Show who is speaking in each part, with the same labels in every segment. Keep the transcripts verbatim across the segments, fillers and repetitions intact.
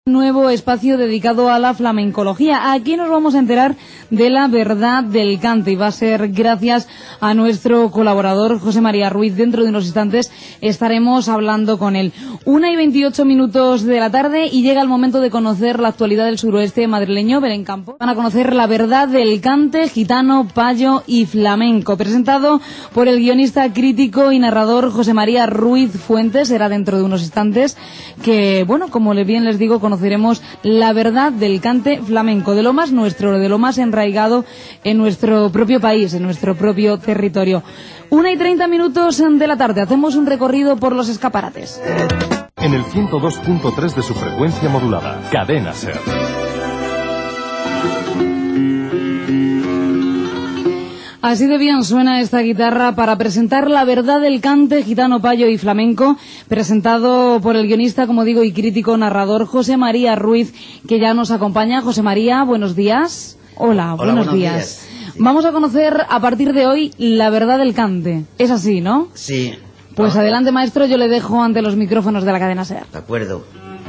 Speaker 1: Nuevo espacio dedicado a la flamencología. Aquí nos vamos a enterar de la verdad del cante y va a ser gracias a nuestro colaborador José María Ruiz. Dentro de unos instantes estaremos hablando con él. Una y veintiocho minutos de la tarde y llega el momento de conocer la actualidad del suroeste madrileño, Belén Campos. Van a conocer la verdad del cante gitano, payo y flamenco, presentado por el guionista, crítico y narrador José María Ruiz Fuentes. Será dentro de unos instantes que, bueno, como bien les digo, conoceremos la verdad del cante flamenco, de lo más nuestro, de lo más enraigado en nuestro propio país, en nuestro propio territorio. Una y treinta minutos de la tarde, hacemos un recorrido por los escaparates.
Speaker 2: En el ciento dos punto tres de su frecuencia modulada, Cadena Ser.
Speaker 1: Así de bien suena esta guitarra para presentar la verdad del cante gitano, payo y flamenco, presentado por el guionista, como digo, y crítico narrador José María Ruiz, que ya nos acompaña. José María, buenos días. Hola,
Speaker 3: Hola
Speaker 1: buenos,
Speaker 3: buenos
Speaker 1: días.
Speaker 3: días. Sí.
Speaker 1: Vamos a conocer a partir de hoy la verdad del cante. Es así, ¿no?
Speaker 3: Sí.
Speaker 1: Pues
Speaker 3: Vamos.
Speaker 1: adelante, maestro, yo le dejo ante los micrófonos de la cadena SER.
Speaker 3: De acuerdo.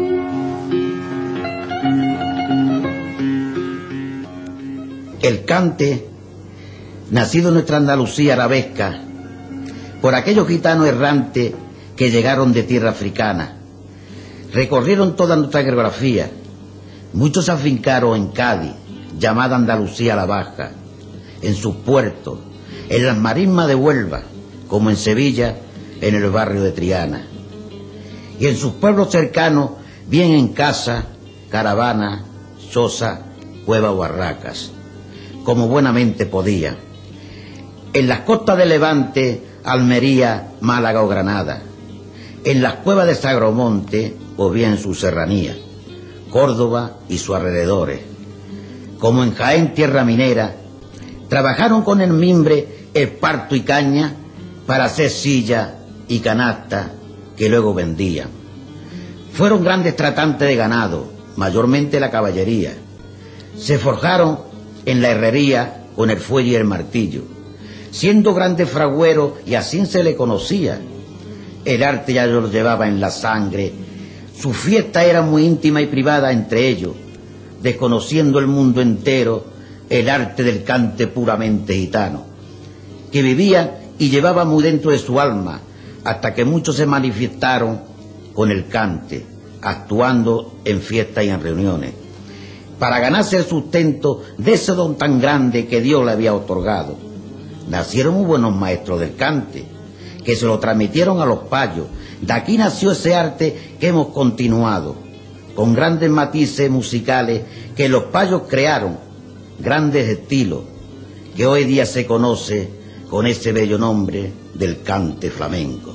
Speaker 3: El cante, nacido en nuestra Andalucía arabesca, por aquellos gitanos errantes que llegaron de tierra africana, recorrieron toda nuestra geografía. Muchos se afincaron en Cádiz, llamada Andalucía la Baja, en sus puertos, en las marismas de Huelva, como en Sevilla, en el barrio de Triana, y en sus pueblos cercanos, bien en casa, caravana, sosa, cueva o barracas, como buenamente podía. En las costas de Levante, Almería, Málaga o Granada, en las cuevas de Sagromonte o bien en su serranía, Córdoba y sus alrededores, como en Jaén, tierra minera, trabajaron con el mimbre, esparto y caña para hacer silla y canasta que luego vendían. Fueron grandes tratantes de ganado, mayormente la caballería. Se forjaron en la herrería con el fuelle y el martillo, siendo grandes fragüeros, y así se le conocía. El arte ya lo llevaba en la sangre. Su fiesta era muy íntima y privada entre ellos, desconociendo el mundo entero el arte del cante puramente gitano, que vivía y llevaba muy dentro de su alma, hasta que muchos se manifestaron con el cante, actuando en fiestas y en reuniones, para ganarse el sustento de ese don tan grande que Dios le había otorgado. Nacieron muy buenos maestros del cante, que se lo transmitieron a los payos. De aquí nació ese arte que hemos continuado, con grandes matices musicales que los payos crearon, grandes estilos, que hoy día se conoce con ese bello nombre del cante flamenco.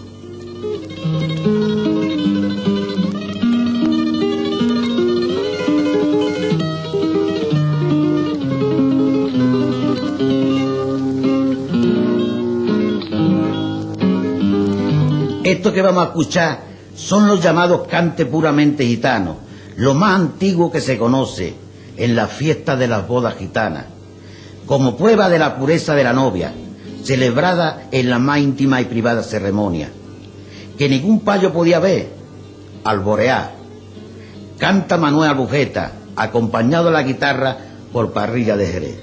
Speaker 3: Esto que vamos a escuchar son los llamados cantes puramente gitanos, lo más antiguo que se conoce en las fiestas de las bodas gitanas, como prueba de la pureza de la novia, celebrada en la más íntima y privada ceremonia, que ningún payo podía ver, alborear. Canta Manuel Albujeta, acompañado de la guitarra por Parrilla de Jerez.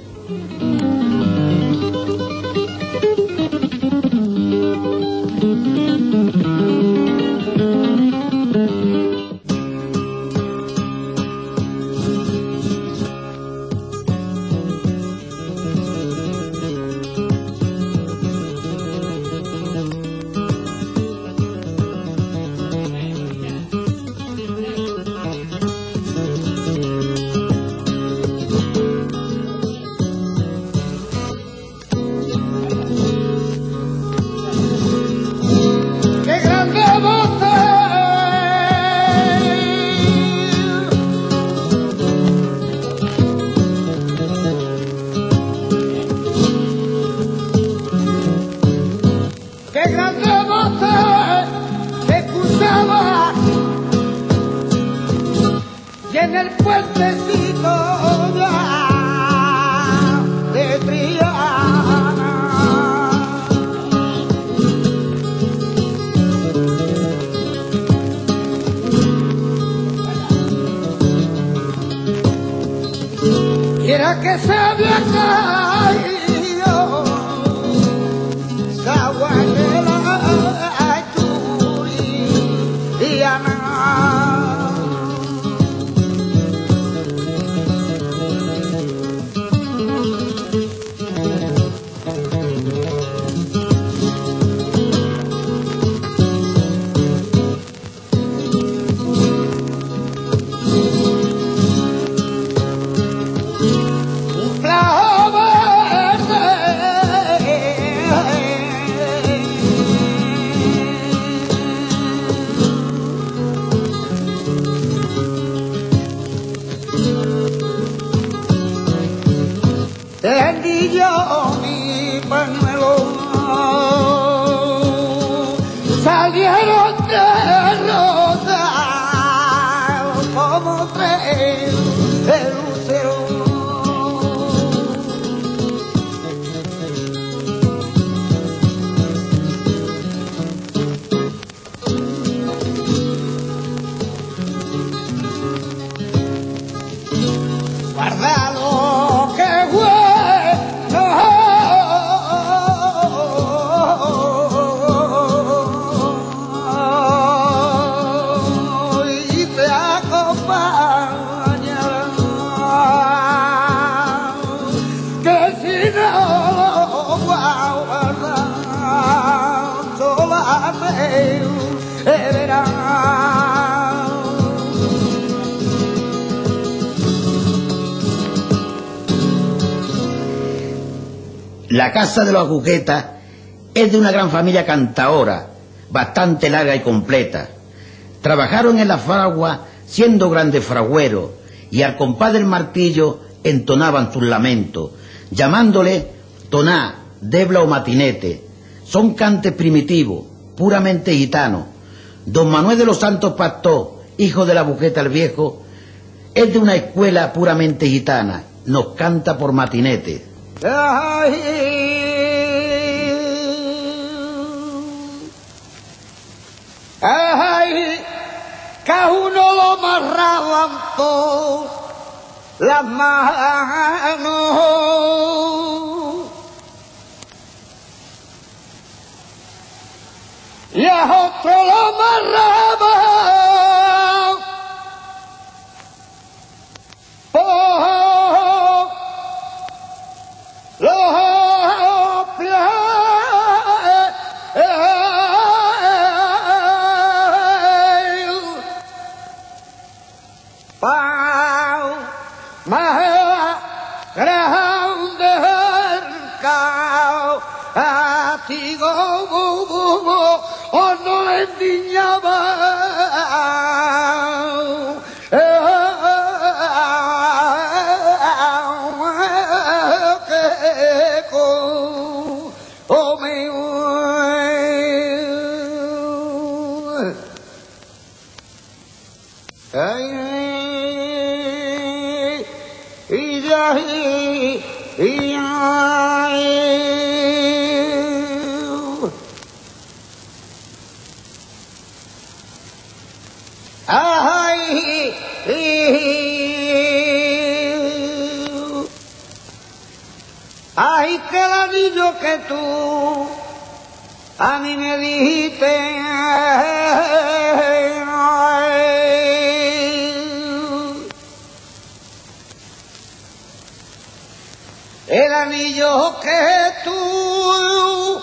Speaker 4: quiera que se había caído Zaguayela Yuri y Ana. Tendí yo mi pañuelo, salieron de rosa como tres de lucero. Guardalo que bueno y te acompañará, que si no lo guardas sola te verás.
Speaker 3: La casa de los Agujetas es de una gran familia cantaora, bastante larga y completa. Trabajaron en la fragua siendo grandes fragüeros y al compás del martillo entonaban sus lamentos, llamándole toná, debla o matinete. Son cantes primitivos, puramente gitanos. Don Manuel de los Santos Pastor, hijo de la Agujeta el Viejo, es de una escuela puramente gitana, nos canta por matinete.
Speaker 4: Ay, ay, que a uno lo amarraban por las manos y a otro lo amarraban por los pies, pa' más grande castigo, o no le endiñaba. Ay, que el anillo que tú a mí me dijiste, el anillo que tú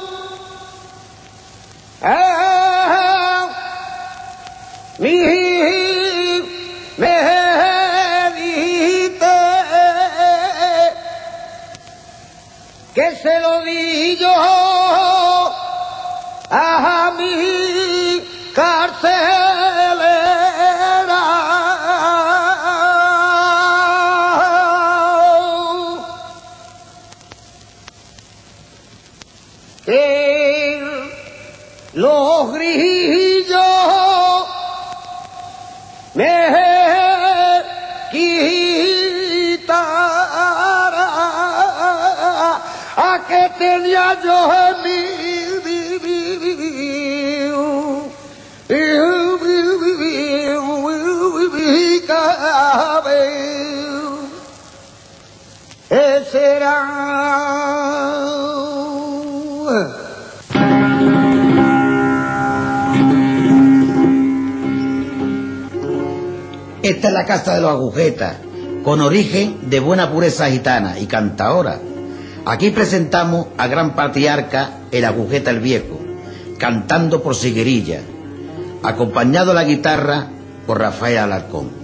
Speaker 4: ah, mi, me dijiste, que se lo di yo a mi carcelera, que los grillos me quitara a que tenía yo en mi cabello.
Speaker 3: Esta es la casa de los agujetas, con origen de buena pureza gitana y cantaora. Aquí presentamos a gran patriarca el Agujeta el Viejo, cantando por Siguerilla, acompañado a la guitarra por Rafael Alarcón.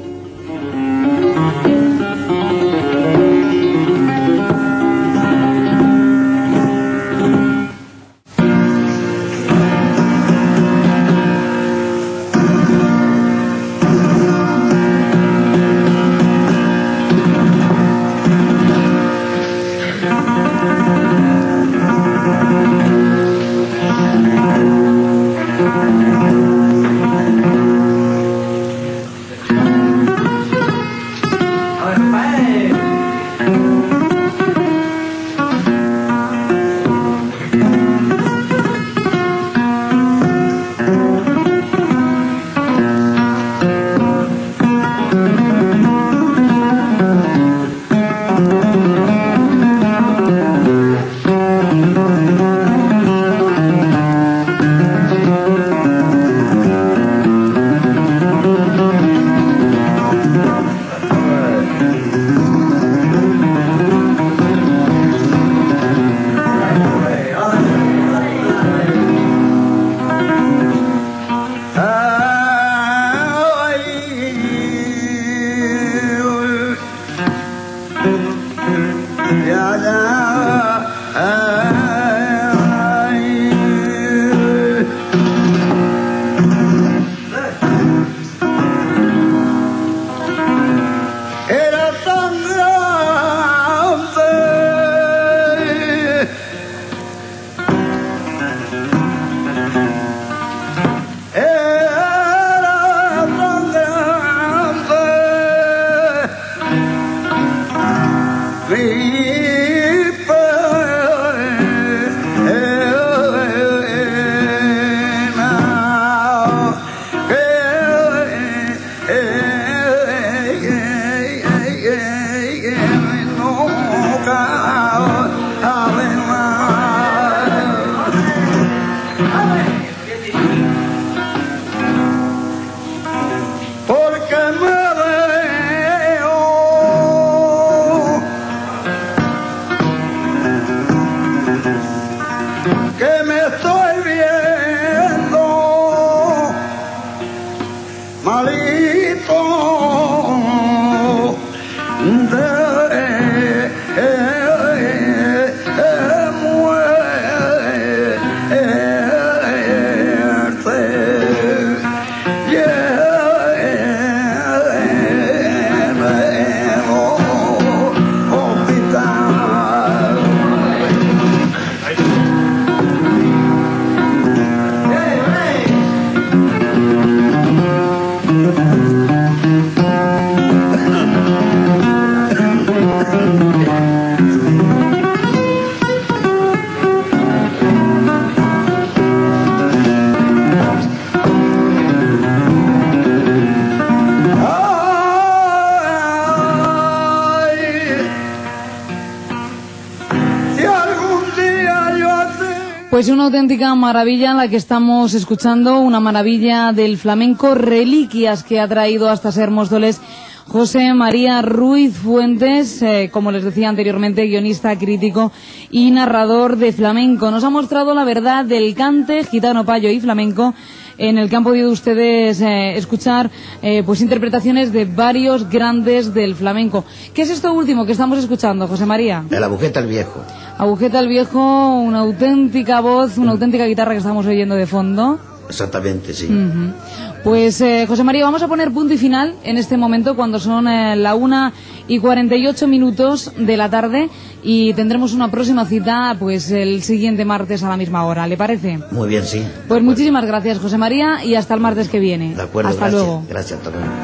Speaker 1: Pues una auténtica maravilla la que estamos escuchando, una maravilla del flamenco, reliquias que ha traído hasta Ser Móstoles José María Ruiz Fuentes, eh, como les decía anteriormente, guionista, crítico y narrador de flamenco. Nos ha mostrado la verdad del cante gitano, payo y flamenco, en el que han podido ustedes eh, escuchar eh, pues interpretaciones de varios grandes del flamenco. ¿Qué es esto último que estamos escuchando, José María?
Speaker 3: El Agujeta el Viejo.
Speaker 1: Agujeta el Viejo, una auténtica voz, una auténtica guitarra que estamos oyendo de fondo.
Speaker 3: Exactamente, sí.
Speaker 1: Uh-huh. Pues eh, José María, vamos a poner punto y final en este momento cuando son eh, la una y cuarenta y ocho minutos de la tarde, y tendremos una próxima cita pues el siguiente martes a la misma hora, ¿le parece?
Speaker 3: Muy bien, sí.
Speaker 1: Pues muchísimas gracias, José María, y hasta el martes que viene.
Speaker 3: De acuerdo,
Speaker 1: hasta
Speaker 3: gracias.
Speaker 1: luego.
Speaker 3: Gracias, hasta luego.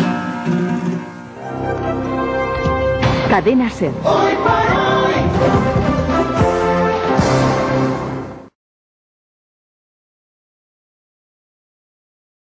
Speaker 5: Cadena Ser.
Speaker 4: Hoy por hoy.